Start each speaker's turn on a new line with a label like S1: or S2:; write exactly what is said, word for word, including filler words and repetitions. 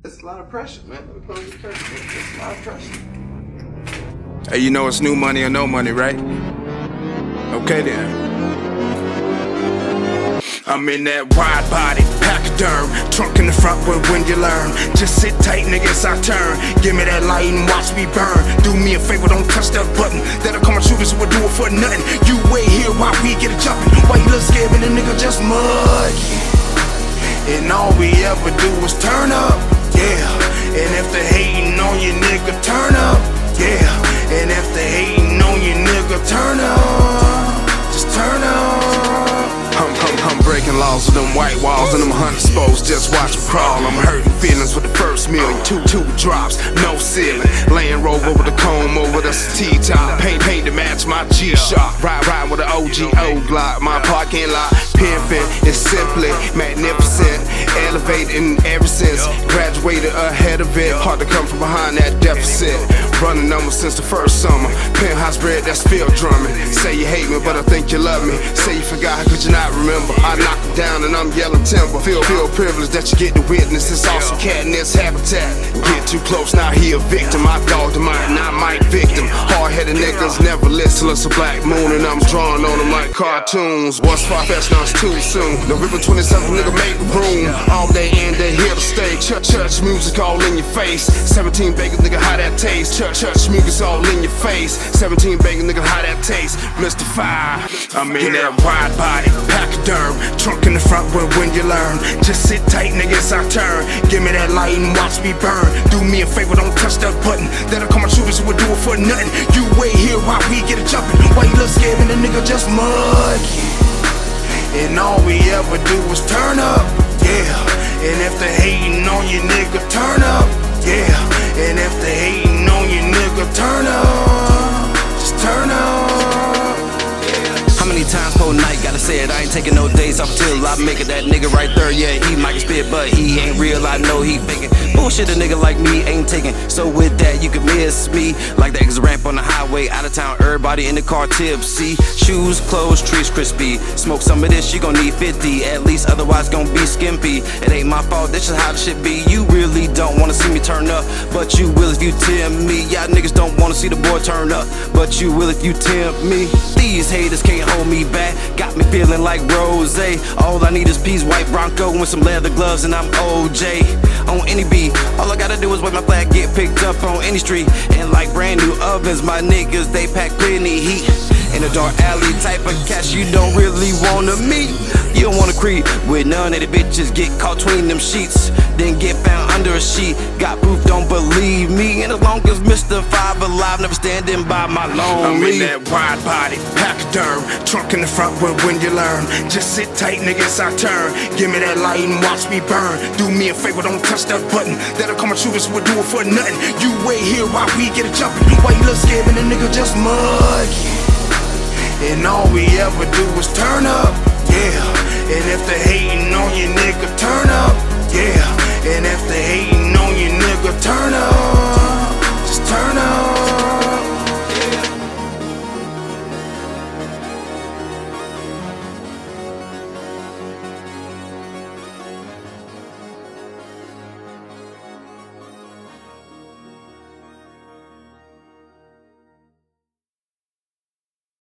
S1: It's a lot of pressure, man. It's a lot of pressure.
S2: Hey, you know it's new money or no money, right? Okay then. I'm in that wide body, pachyderm, trunk in the front with when you learn. Just sit tight, nigga, it's our turn. Give me that light and watch me burn. Do me a favor, don't touch that button. That'll come and shoot us, we'll do it for nothing. You wait here while we get it jumping. Why you look scared when the nigga just mud? And all we ever do is turn up, yeah. And if they hating on you, nigga, turn up, yeah. And if they hating on you, nigga, turn up, just turn up. I'm, I'm, I'm breaking laws with them white walls and them hundred spokes, just watch them crawl. I'm hurting feelings with the first million, two, two drops, no ceiling. Laying robe over the comb, over the T-top. Paint, paint to match my G-Shock. Ride, ride with the O G O Glock. My parking lot, pimping is simply magnificent. Elevating ever since, graduated ahead of it. Hard to come from behind that deficit. Running numbers since the first summer. Penthouse bread, that's field drumming. Say you hate me, but I think you love me. Say you forgot, could you not remember? I knock them down and I'm yelling timber. Feel, feel privileged that you get to witness this awesome cat in this habitat. Get too close, now he a victim. I dog to mine, not my victim. Hard-headed niggas never listen. It's a black moon and I'm drawing on them like cartoons. What's far-fetched, now it's too soon. November twenty-seventh, nigga, make room. All day and they here to stay. Church, church music all in your face. seventeen bacon, nigga, how that taste? Church, church music's all in your face. seventeen bacon, nigga, how that taste? Mister Fire, I'm in that wide body, pachyderm, trunk in the front with when you learn. Just sit tight, nigga, it's our turn. Give me that light and watch me burn. Do me a favor, don't touch that button. That'll come and shoot us, we'll do it for nothing. You wait here while we get it jumping. Why you look scared when the nigga just mud? And all we ever do is turn up, yeah. And if they hating on you, nigga, turn up, yeah. And if they hating on you, nigga, turn up, just turn up.
S3: How many times per night, gotta say it, I ain't taking no days off till I make it. That nigga right there, yeah, he might spit, but he ain't real, I know he faking. Bullshit, a nigga like me ain't taking. So with that, you can miss me. Like the exit ramp on the highway, out of town, everybody in the car tipsy. Shoes, clothes, trees crispy. Smoke some of this, you gon' need fifty. At least, otherwise gon' be skimpy. It ain't my fault, this is how the shit be. You really don't wanna see me turn up, but you will if you tempt me. Y'all niggas don't wanna see the boy turn up, but you will if you tempt me. These haters can't hold me back, got me feeling like Rose. All I need is peas, white Bronco with some leather gloves, and I'm O J. On any beat, all I gotta do is wait my flag get picked up on any street. And like brand new ovens, my niggas, they pack plenty heat. In a dark alley type of cash you don't really wanna meet. You don't wanna creep with none of the bitches, get caught between them sheets, then get found under a sheet. Got proof, don't believe me. And as long as Mister Five alive, never standing by my lonely.
S2: I'm in that wide body, pachyderm, trunk in the front with when you learn. Just sit tight, nigga, it's our turn. Give me that light and watch me burn. Do me a favor, don't touch that button. That'll come and shoot us, we'll do it for nothing. You wait here while we get it jumping. Why you look scared when the nigga just mud? And all we ever do is turn